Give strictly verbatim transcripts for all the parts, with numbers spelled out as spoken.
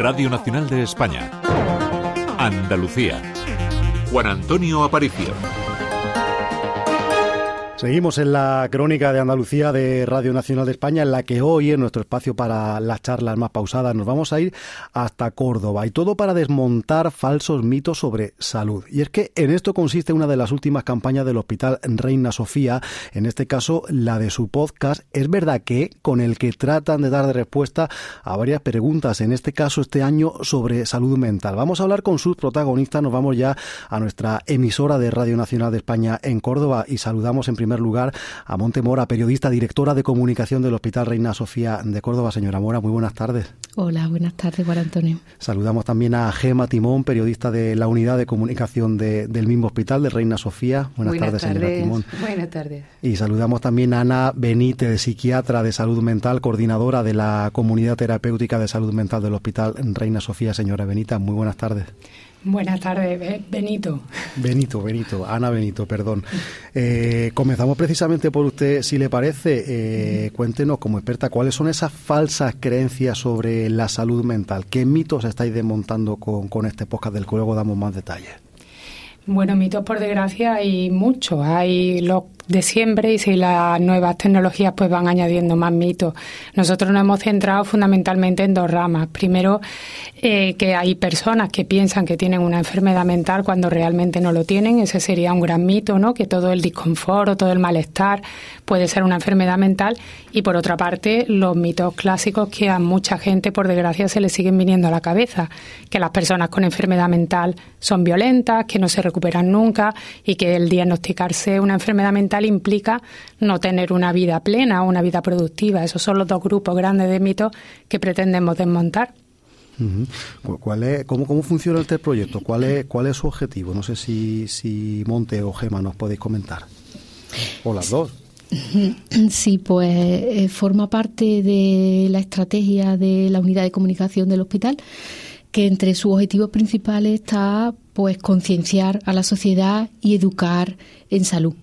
Radio Nacional de España. Andalucía. Juan Antonio Aparicio. Seguimos en la crónica de Andalucía de Radio Nacional de España, en la que hoy, en nuestro espacio para las charlas más pausadas, nos vamos a ir hasta Córdoba, y todo para desmontar falsos mitos sobre salud. Y es que en esto consiste una de las últimas campañas del Hospital Reina Sofía, en este caso la de su podcast Es verdad que, con el que tratan de dar de respuesta a varias preguntas, en este caso este año sobre salud mental. Vamos a hablar con sus protagonistas, nos vamos ya a nuestra emisora de Radio Nacional de España en Córdoba y saludamos en primer lugar a Monte Mora, periodista, directora de comunicación del Hospital Reina Sofía de Córdoba. Señora Mora, muy buenas tardes. Hola, buenas tardes, Juan Antonio. Saludamos también a Gema Timón, periodista de la unidad de comunicación de, del mismo hospital de Reina Sofía. Buenas, buenas tardes, tardes, señora Timón. Buenas tardes. Y saludamos también a Ana Benítez, psiquiatra de salud mental, coordinadora de la comunidad terapéutica de salud mental del Hospital Reina Sofía. Señora Benítez, muy buenas tardes. Buenas tardes, Benito. Benito, Benito, Ana Benito, perdón. Eh, comenzamos precisamente por usted, si le parece. Eh, cuéntenos, como experta, cuáles son esas falsas creencias sobre la salud mental. ¿Qué mitos estáis desmontando con, con este podcast del que luego damos más detalles? Bueno, mitos, por desgracia, hay muchos. Hay los de siempre, y si las nuevas tecnologías pues van añadiendo más mitos. Nosotros nos hemos centrado fundamentalmente en dos ramas. Primero, eh, que hay personas que piensan que tienen una enfermedad mental cuando realmente no lo tienen. Ese sería un gran mito, ¿no? Que todo el disconfort o todo el malestar puede ser una enfermedad mental. Y por otra parte, los mitos clásicos que a mucha gente, por desgracia, se le siguen viniendo a la cabeza. Que las personas con enfermedad mental son violentas, que no se recuperan nunca, y que el diagnosticarse una enfermedad mental implica no tener una vida plena o una vida productiva. Esos son los dos grupos grandes de mitos que pretendemos desmontar. Uh-huh. ¿Cuál es, cómo, ¿Cómo funciona este proyecto? ¿Cuál es, cuál es su objetivo? No sé si, si Monte o Gema nos podéis comentar. O las dos. Sí, pues eh, forma parte de la estrategia de la unidad de comunicación del hospital, que entre sus objetivos principales está pues concienciar a la sociedad y educar en salud.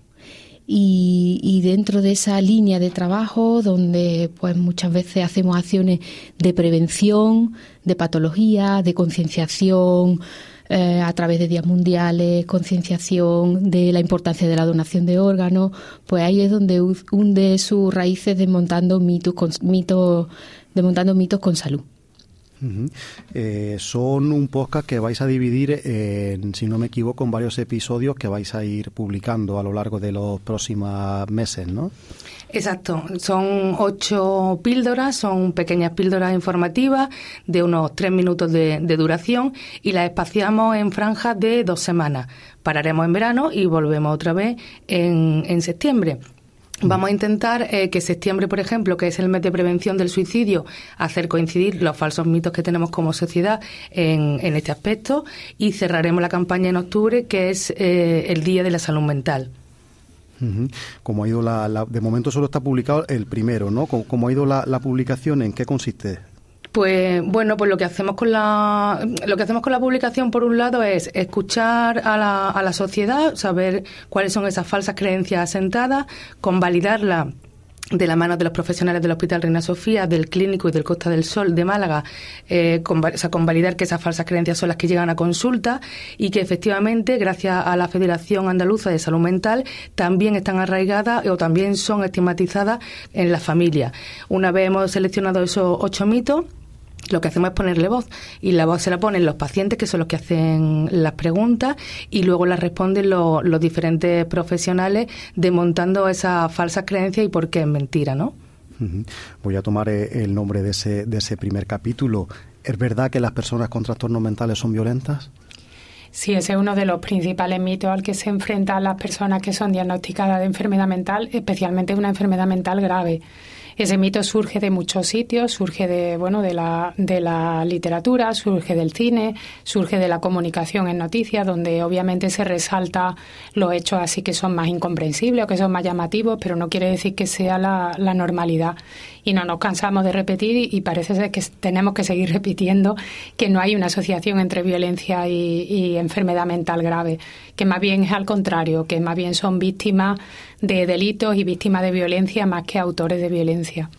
Y, y dentro de esa línea de trabajo, donde pues muchas veces hacemos acciones de prevención, de patología, de concienciación, eh, a través de días mundiales, concienciación de la importancia de la donación de órganos, pues ahí es donde hunde sus raíces desmontando mitos, con, mitos, desmontando mitos con salud. Uh-huh. Eh, son un podcast que vais a dividir, en, si no me equivoco, en varios episodios que vais a ir publicando a lo largo de los próximos meses, ¿no? Exacto, son ocho píldoras, son pequeñas píldoras informativas de unos tres minutos de, de duración, y las espaciamos en franjas de dos semanas. Pararemos en verano y volvemos otra vez en, en septiembre. Vamos a intentar eh, que septiembre, por ejemplo, que es el mes de prevención del suicidio, hacer coincidir los falsos mitos que tenemos como sociedad en, en este aspecto, y cerraremos la campaña en octubre, que es eh, el Día de la Salud Mental. Uh-huh. ¿Cómo ha ido la, la, de momento solo está publicado el primero, ¿no? ¿Cómo, cómo ha ido la, la publicación? ¿En qué consiste? Pues bueno, pues lo que hacemos con la lo que hacemos con la publicación, por un lado, es escuchar a la, a la sociedad, saber cuáles son esas falsas creencias asentadas, convalidarlas de la mano de los profesionales del Hospital Reina Sofía, del Clínico y del Costa del Sol de Málaga, eh, con, o sea, convalidar que esas falsas creencias son las que llegan a consulta, y que efectivamente, gracias a la Federación Andaluza de Salud Mental, también están arraigadas o también son estigmatizadas en la familia. Una vez hemos seleccionado esos ocho mitos, lo que hacemos es ponerle voz, y la voz se la ponen los pacientes, que son los que hacen las preguntas, y luego las responden los, los diferentes profesionales, desmontando esas falsas creencias y por qué es mentira, ¿no? Uh-huh. Voy a tomar el nombre de ese, de ese primer capítulo. ¿Es verdad que las personas con trastornos mentales son violentas? Sí, ese es uno de los principales mitos al que se enfrentan las personas que son diagnosticadas de enfermedad mental, especialmente una enfermedad mental grave. Ese mito surge de muchos sitios, surge de bueno de la de la literatura, surge del cine, surge de la comunicación en noticias, donde obviamente se resalta los hechos así que son más incomprensibles o que son más llamativos, pero no quiere decir que sea la, la normalidad. Y no nos cansamos de repetir, y, y parece ser que tenemos que seguir repitiendo que no hay una asociación entre violencia y, y enfermedad mental grave, que más bien es al contrario, que más bien son víctimas de delitos y víctimas de violencia más que autores de violencia.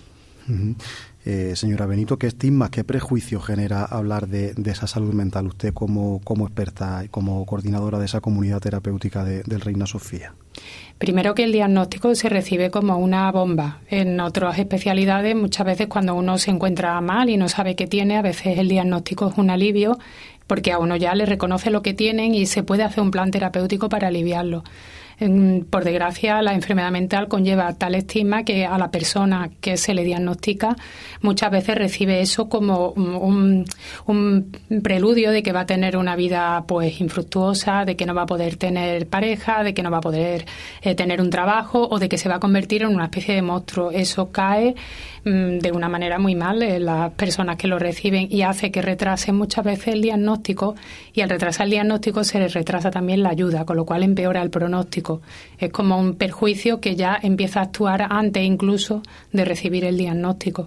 Uh-huh. Eh, señora Benito, ¿qué estigmas, qué prejuicios genera hablar de, de esa salud mental usted como, como experta y como coordinadora de esa comunidad terapéutica de, del Reina Sofía? Primero, que el diagnóstico se recibe como una bomba. En otras especialidades, muchas veces cuando uno se encuentra mal y no sabe qué tiene, a veces el diagnóstico es un alivio porque a uno ya le reconoce lo que tienen y se puede hacer un plan terapéutico para aliviarlo. Por desgracia, la enfermedad mental conlleva tal estigma que a la persona que se le diagnostica muchas veces recibe eso como un, un preludio de que va a tener una vida pues infructuosa, de que no va a poder tener pareja, de que no va a poder eh, tener un trabajo o de que se va a convertir en una especie de monstruo. Eso cae mmm, de una manera muy mal en las personas que lo reciben y hace que retrase muchas veces el diagnóstico, y al retrasar el diagnóstico se les retrasa también la ayuda, con lo cual empeora el pronóstico. Es como un perjuicio que ya empieza a actuar antes incluso de recibir el diagnóstico.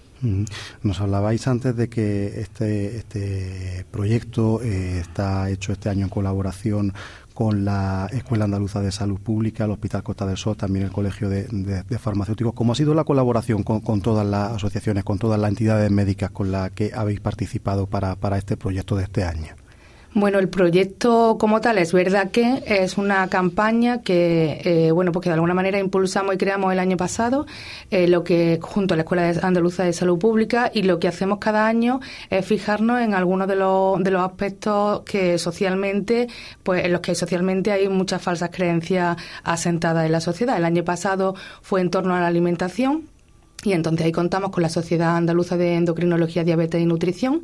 Nos hablabais antes de que este, este proyecto eh, está hecho este año en colaboración con la Escuela Andaluza de Salud Pública, el Hospital Costa del Sol, también el Colegio de, de, de Farmacéuticos. ¿Cómo ha sido la colaboración con, con todas las asociaciones, con todas las entidades médicas con las que habéis participado para, para este proyecto de este año? Bueno, el proyecto como tal es verdad que es una campaña que, eh, bueno, pues que de alguna manera impulsamos y creamos el año pasado, eh, lo que junto a la Escuela Andaluza de Salud Pública, y lo que hacemos cada año es fijarnos en algunos de los de los aspectos que socialmente, pues en los que socialmente hay muchas falsas creencias asentadas en la sociedad. El año pasado fue en torno a la alimentación. Y entonces ahí contamos con la Sociedad Andaluza de Endocrinología, Diabetes y Nutrición.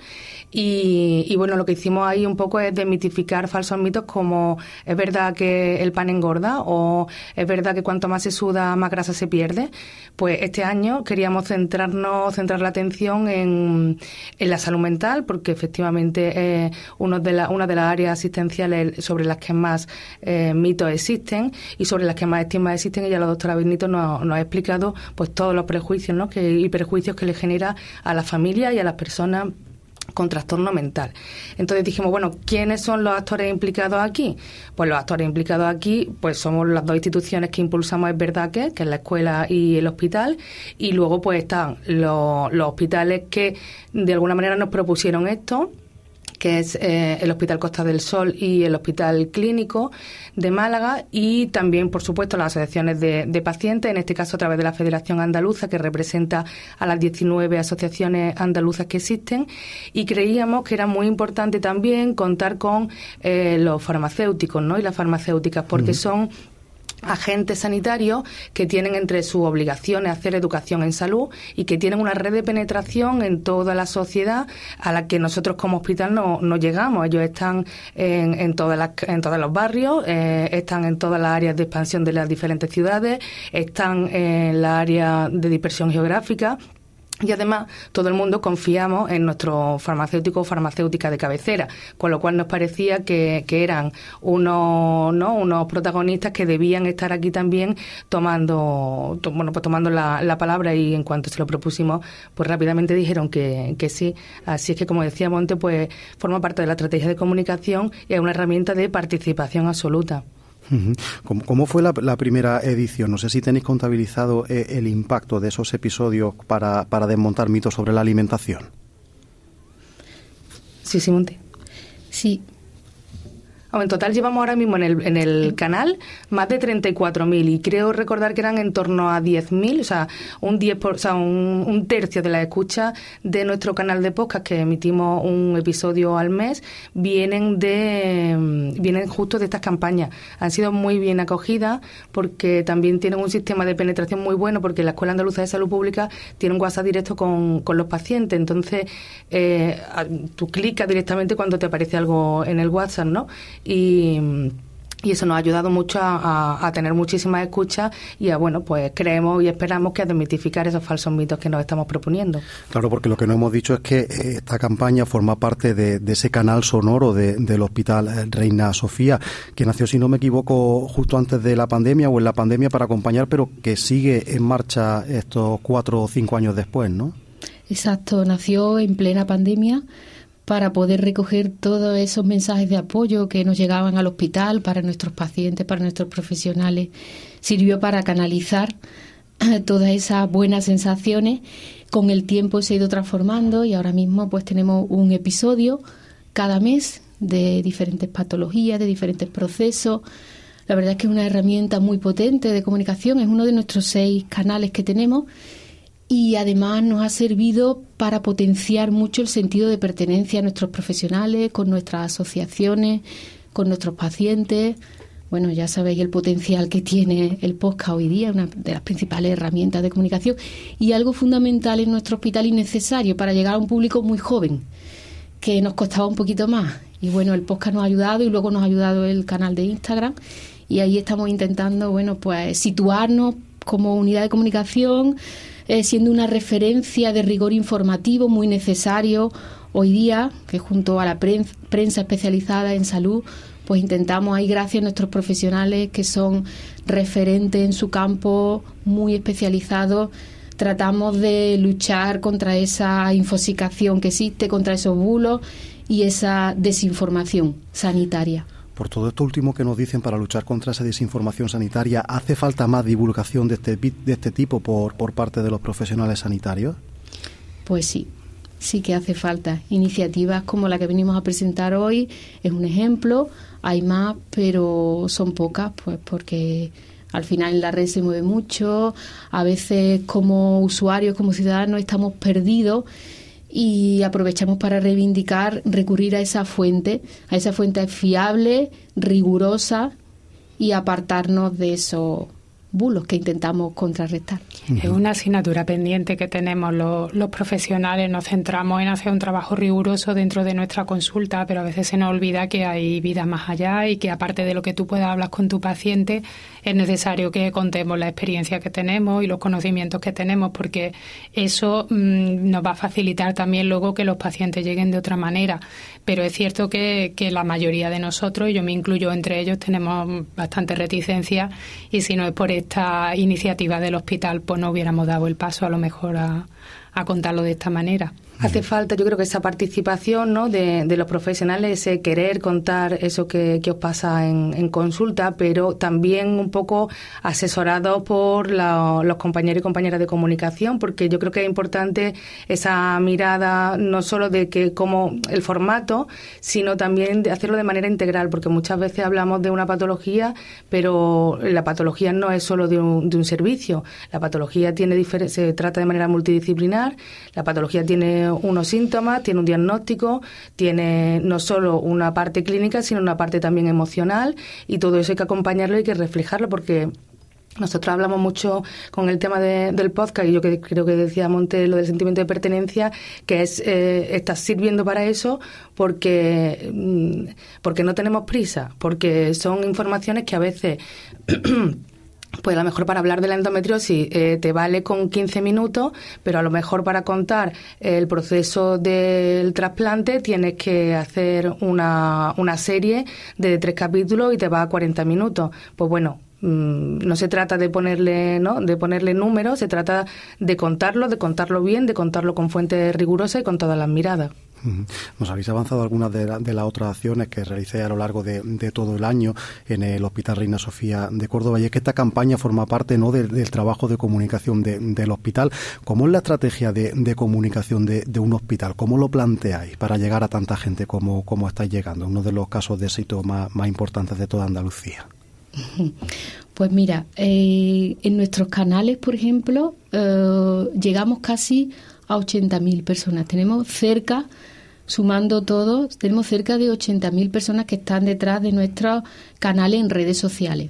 Y, y bueno, lo que hicimos ahí un poco es desmitificar falsos mitos como es verdad que el pan engorda o es verdad que cuanto más se suda, más grasa se pierde. Pues este año queríamos centrarnos, centrar la atención en, en la salud mental, porque efectivamente es uno de la, una de las áreas asistenciales sobre las que más eh, mitos existen y sobre las que más estigmas existen. Y ya la doctora Benito nos, nos ha explicado pues todos los prejuicios, ¿no? que, y perjuicios que le genera a la familia y a las personas con trastorno mental. Entonces dijimos, bueno, ¿quiénes son los actores implicados aquí? Pues los actores implicados aquí pues somos las dos instituciones que impulsamos Es Verdad Que, que es la escuela y el hospital, y luego pues están los, los hospitales que de alguna manera nos propusieron esto, que es eh, el Hospital Costa del Sol y el Hospital Clínico de Málaga, y también, por supuesto, las asociaciones de, de pacientes, en este caso a través de la Federación Andaluza, que representa a las diecinueve asociaciones andaluzas que existen, y creíamos que era muy importante también contar con eh, los farmacéuticos, ¿no? y las farmacéuticas, porque uh-huh. son agentes sanitarios que tienen entre sus obligaciones hacer educación en salud y que tienen una red de penetración en toda la sociedad a la que nosotros como hospital no, no llegamos. Ellos están en, en, todas las, en todos los barrios, eh, están en todas las áreas de expansión de las diferentes ciudades, están en la área de dispersión geográfica. Y además todo el mundo confiamos en nuestro farmacéutico o farmacéutica de cabecera, con lo cual nos parecía que, que eran unos, ¿no? unos protagonistas que debían estar aquí también tomando, to, bueno, pues tomando la, la palabra, y en cuanto se lo propusimos, pues rápidamente dijeron que, que sí. Así es que, como decíamos antes, pues forma parte de la estrategia de comunicación y es una herramienta de participación absoluta. ¿Cómo, cómo fue la, la primera edición? No sé si tenéis contabilizado eh, el impacto de esos episodios para, para desmontar mitos sobre la alimentación. Sí, sí, Monte. Sí. En total llevamos ahora mismo en el, en el canal más de treinta y cuatro mil, y creo recordar que eran en torno a diez mil, o sea, un diez por, o sea, un, un tercio de las escuchas de nuestro canal de podcast, que emitimos un episodio al mes, vienen de vienen justo de estas campañas. Han sido muy bien acogidas porque también tienen un sistema de penetración muy bueno, porque la Escuela Andaluza de Salud Pública tiene un WhatsApp directo con, con los pacientes. Entonces, eh, tú clicas directamente cuando te aparece algo en el WhatsApp, ¿no? Y, y eso nos ha ayudado mucho a, a, a tener muchísimas escuchas y a, bueno, pues creemos y esperamos que a desmitificar esos falsos mitos que nos estamos proponiendo. Claro, porque lo que no hemos dicho es que esta campaña forma parte de, de ese canal sonoro de, del Hospital Reina Sofía, que nació, si no me equivoco, justo antes de la pandemia o en la pandemia para acompañar, pero que sigue en marcha estos cuatro o cinco años después, ¿no? Exacto, nació en plena pandemia para poder recoger todos esos mensajes de apoyo que nos llegaban al hospital para nuestros pacientes, para nuestros profesionales. Sirvió para canalizar todas esas buenas sensaciones con el tiempo se ha ido transformando y ahora mismo pues tenemos un episodio cada mes de diferentes patologías, de diferentes procesos. La verdad es que es una herramienta muy potente de comunicación, es uno de nuestros seis canales que tenemos y además nos ha servido para potenciar mucho el sentido de pertenencia a nuestros profesionales, con nuestras asociaciones, con nuestros pacientes. Bueno, ya sabéis el potencial que tiene el podcast hoy día, una de las principales herramientas de comunicación y algo fundamental en nuestro hospital y necesario para llegar a un público muy joven, que nos costaba un poquito más. Y bueno, el podcast nos ha ayudado y luego nos ha ayudado el canal de Instagram y ahí estamos intentando, bueno, pues situarnos como unidad de comunicación, eh, siendo una referencia de rigor informativo muy necesario hoy día, que junto a la prensa, prensa especializada en salud, pues intentamos ahí, gracias a nuestros profesionales que son referentes en su campo, muy especializados, tratamos de luchar contra esa infosicación que existe, contra esos bulos y esa desinformación sanitaria. Por todo esto último que nos dicen, para luchar contra esa desinformación sanitaria, ¿hace falta más divulgación de este, de este tipo por, por parte de los profesionales sanitarios? Pues sí. Sí que hace falta. Iniciativas como la que venimos a presentar hoy es un ejemplo. Hay más, pero son pocas, pues porque al final en la red se mueve mucho. A veces como usuarios, como ciudadanos, estamos perdidos y aprovechamos para reivindicar, recurrir a esa fuente, a esa fuente fiable, rigurosa y apartarnos de esos bulos que intentamos contrarrestar. Es una asignatura pendiente que tenemos los, los profesionales. Nos centramos en hacer un trabajo riguroso dentro de nuestra consulta, pero a veces se nos olvida que hay vida más allá y que aparte de lo que tú puedas hablar con tu paciente, es necesario que contemos la experiencia que tenemos y los conocimientos que tenemos, porque eso mmm, nos va a facilitar también luego que los pacientes lleguen de otra manera. Pero es cierto que, que la mayoría de nosotros, y yo me incluyo entre ellos, tenemos bastante reticencia y si no es por esta iniciativa del hospital, pues no hubiéramos dado el paso a lo mejor a, a contarlo de esta manera. Hace falta, yo creo que esa participación, ¿no?, de, de los profesionales, ese querer contar eso que, que os pasa en, en consulta, pero también un poco asesorados por la, los compañeros y compañeras de comunicación, porque yo creo que es importante esa mirada no solo de que como el formato, sino también de hacerlo de manera integral, porque muchas veces hablamos de una patología, pero la patología no es solo de un, de un servicio. La patología tiene difer- se trata de manera multidisciplinar, la patología tiene unos síntomas, tiene un diagnóstico, tiene no solo una parte clínica, sino una parte también emocional, y todo eso hay que acompañarlo y hay que reflejarlo, porque nosotros hablamos mucho con el tema de, del podcast, y yo que, creo que decía Monte lo del sentimiento de pertenencia, que es eh, estás sirviendo para eso porque, porque no tenemos prisa, porque son informaciones que a veces... Pues a lo mejor para hablar de la endometriosis eh, te vale con quince minutos, pero a lo mejor para contar el proceso del trasplante tienes que hacer una, una serie de tres capítulos y te va a cuarenta minutos. Pues bueno, mmm, no se trata de ponerle, ¿no?, de ponerle números, se trata de contarlo, de contarlo bien, de contarlo con fuentes rigurosas y con todas las miradas. Nos habéis avanzado algunas de, la, de las otras acciones que realicé a lo largo de, de todo el año en el Hospital Reina Sofía de Córdoba, y es que esta campaña forma parte, ¿no?, del, del trabajo de comunicación de, del hospital. ¿Cómo es la estrategia de, de comunicación de, de un hospital? ¿Cómo lo planteáis para llegar a tanta gente como, como estáis llegando? Uno de los casos de éxito más, más importantes de toda Andalucía. Pues mira, eh, en nuestros canales, por ejemplo, eh, llegamos casi a ochenta mil personas. Tenemos cerca... Sumando todo, tenemos cerca de ochenta mil personas que están detrás de nuestros canales en redes sociales.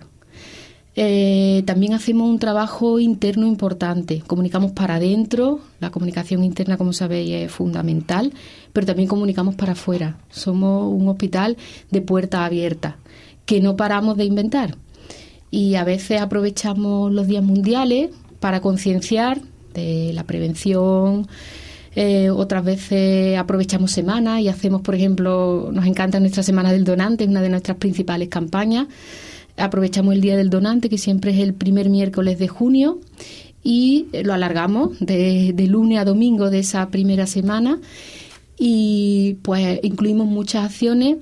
Eh, también hacemos un trabajo interno importante. Comunicamos para adentro, la comunicación interna, como sabéis, es fundamental, pero también comunicamos para afuera. Somos un hospital de puertas abiertas, que no paramos de inventar. Y a veces aprovechamos los días mundiales para concienciar de la prevención. Eh, otras veces aprovechamos semanas y hacemos, por ejemplo, nos encanta nuestra Semana del Donante, es una de nuestras principales campañas. Aprovechamos el Día del Donante, que siempre es el primer miércoles de junio, y lo alargamos de, de lunes a domingo de esa primera semana, y pues incluimos muchas acciones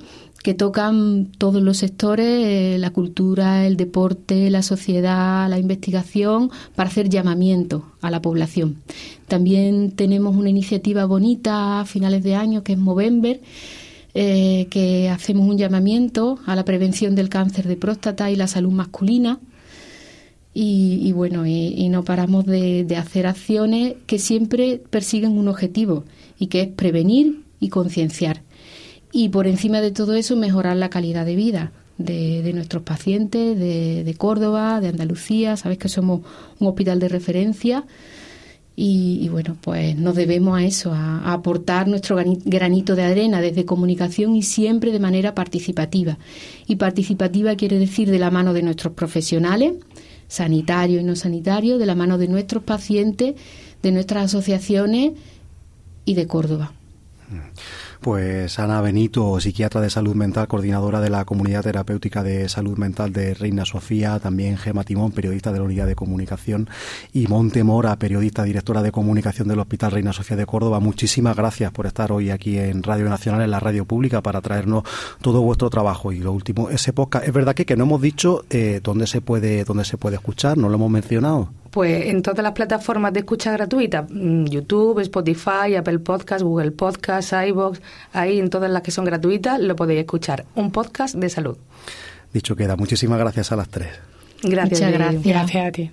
que tocan todos los sectores, eh, la cultura, el deporte, la sociedad, la investigación, para hacer llamamiento a la población. También tenemos una iniciativa bonita a finales de año que es Movember, eh, que hacemos un llamamiento a la prevención del cáncer de próstata y la salud masculina. Y, y bueno, y, y no paramos de, de hacer acciones que siempre persiguen un objetivo, y que es prevenir y concienciar. Y por encima de todo eso, mejorar la calidad de vida de, de nuestros pacientes, de, de Córdoba, de Andalucía. Sabéis que somos un hospital de referencia y, y bueno, pues nos debemos a eso, a, a aportar nuestro granito de arena desde comunicación, y siempre de manera participativa. Y participativa quiere decir de la mano de nuestros profesionales, sanitarios y no sanitarios, de la mano de nuestros pacientes, de nuestras asociaciones y de Córdoba. Pues Ana Benito, psiquiatra de salud mental, coordinadora de la Comunidad Terapéutica de Salud Mental de Reina Sofía, también Gema Timón, periodista de la Unidad de Comunicación, y Monte Mora, periodista, directora de comunicación del Hospital Reina Sofía de Córdoba. Muchísimas gracias por estar hoy aquí en Radio Nacional, en la radio pública, para traernos todo vuestro trabajo. Y lo último, ese podcast, es verdad que, que no hemos dicho eh, dónde se puede dónde se puede escuchar, no lo hemos mencionado. Pues en todas las plataformas de escucha gratuita, YouTube, Spotify, Apple Podcast, Google Podcast, iVoox, ahí en todas las que son gratuitas lo podéis escuchar. Un podcast de salud. Dicho queda. Muchísimas gracias a las tres. Gracias. Muchas gracias. Gracias a ti.